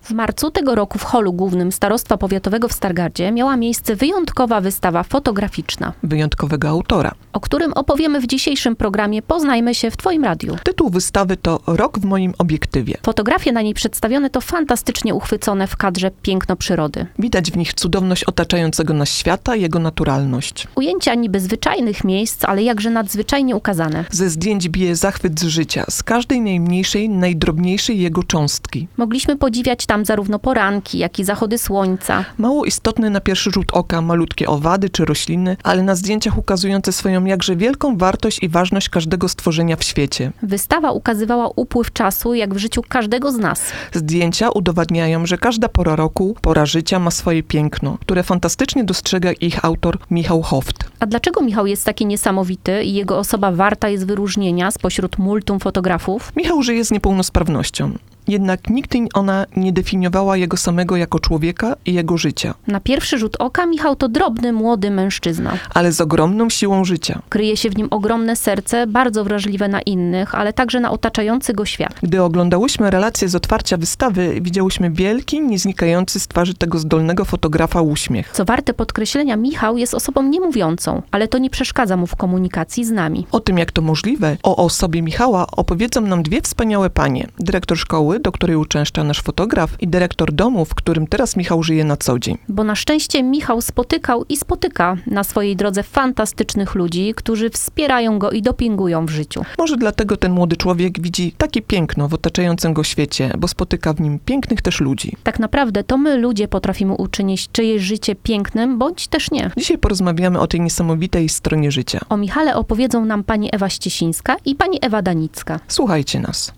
W marcu tego roku w holu głównym Starostwa Powiatowego w Stargardzie miała miejsce wyjątkowa wystawa fotograficzna, Wyjątkowego autora. o którym opowiemy w dzisiejszym programie Poznajmy się w Twoim radiu. Tytuł wystawy to Rok w moim obiektywie. Fotografie na niej przedstawione to fantastycznie uchwycone w kadrze piękno przyrody. Widać w nich cudowność otaczającego nas świata i jego naturalność. Ujęcia niby zwyczajnych miejsc, ale jakże nadzwyczajnie ukazane. Ze zdjęć bije zachwyt z życia, z każdej najmniejszej, najdrobniejszej jego cząstki. Mogliśmy podziwiać tam zarówno poranki, jak i zachody słońca. Mało istotne na pierwszy rzut oka malutkie owady czy rośliny, ale na zdjęciach ukazujące swoją jakże wielką wartość i ważność każdego stworzenia w świecie. Wystawa ukazywała upływ czasu, jak w życiu każdego z nas. Zdjęcia udowadniają, że każda pora roku, pora życia ma swoje piękno, które fantastycznie dostrzega ich autor Michał Hoft. A dlaczego Michał jest taki niesamowity i jego osoba warta jest wyróżnienia spośród multum fotografów? Michał żyje z niepełnosprawnością. Jednak nigdy ona nie definiowała jego samego jako człowieka i jego życia, Na pierwszy rzut oka Michał to drobny, młody mężczyzna. ale z ogromną siłą życia. Kryje się w nim ogromne serce, bardzo wrażliwe na innych, ale także na otaczający go świat. Gdy oglądałyśmy relacje z otwarcia wystawy, widziałyśmy wielki, nieznikający z twarzy tego zdolnego fotografa uśmiech. Co warte podkreślenia, Michał jest osobą niemówiącą, ale to nie przeszkadza mu w komunikacji z nami. O tym, jak to możliwe, o osobie Michała opowiedzą nam dwie wspaniałe panie. Dyrektor szkoły, do której uczęszcza nasz fotograf, i dyrektor domu, w którym teraz Michał żyje na co dzień. Bo na szczęście Michał spotykał i spotyka na swojej drodze fantastycznych ludzi, którzy wspierają go i dopingują w życiu. Może dlatego ten młody człowiek widzi takie piękno w otaczającym go świecie, bo spotyka w nim pięknych też ludzi. Tak naprawdę to my, ludzie, potrafimy uczynić czyjeś życie pięknym, bądź też nie. Dzisiaj porozmawiamy o tej niesamowitej stronie życia. O Michale opowiedzą nam pani Ewa Ściesińska i pani Ewa Danicka. Słuchajcie nas.